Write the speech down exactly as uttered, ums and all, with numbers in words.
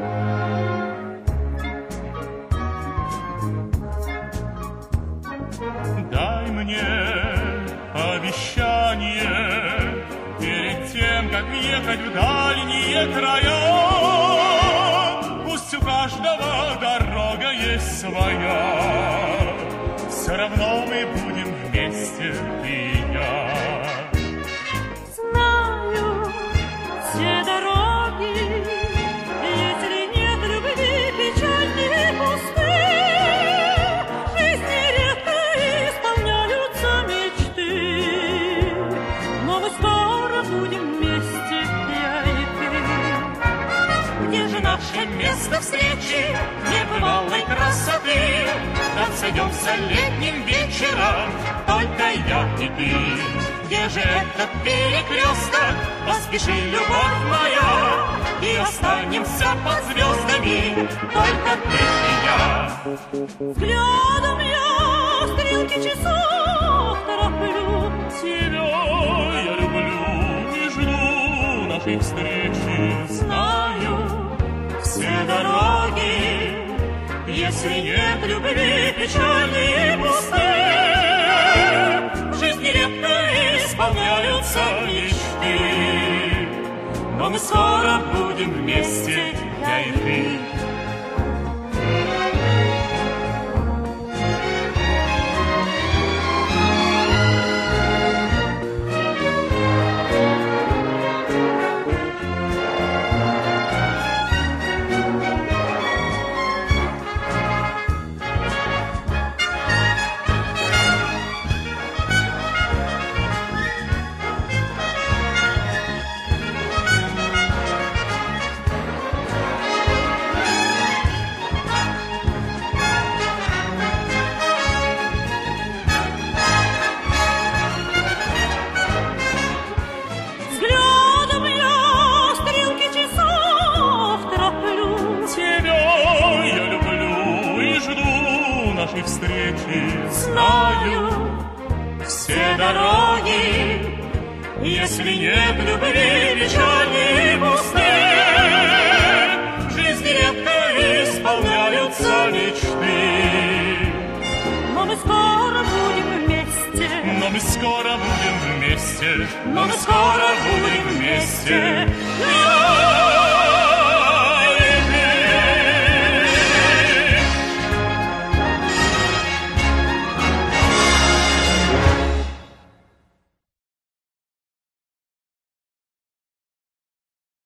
Дай мне обещание перед тем, как ехать в дальние края. Пусть у каждого дорога есть своя, все равно мы будем вместе, ты и я. Знаю все дороги, если нет любви, печальные пусты. Жизни редко исполняются мечты, но мы скоро будем вместе, я и ты. Где же наше место встречи небывалой красоты? Там сойдемся летним вечером, только я и ты. Где же этот перекресток? Поспеши, любовь моя, и останемся под звездами, только ты и я. Взглядом я стрелки часов тороплю. Тебя я люблю и жду нашей встречи. Знаю Все дороги, если нет любви, печальные пусты. В жизни редко исполняются мечты, но мы скоро будем вместе, я и ты. Встречи. Знаю все дороги, если нет любви, печали пусты. В жизни редко исполняются мечты, но мы скоро будем вместе. Но мы скоро будем вместе, но мы скоро будем вместе.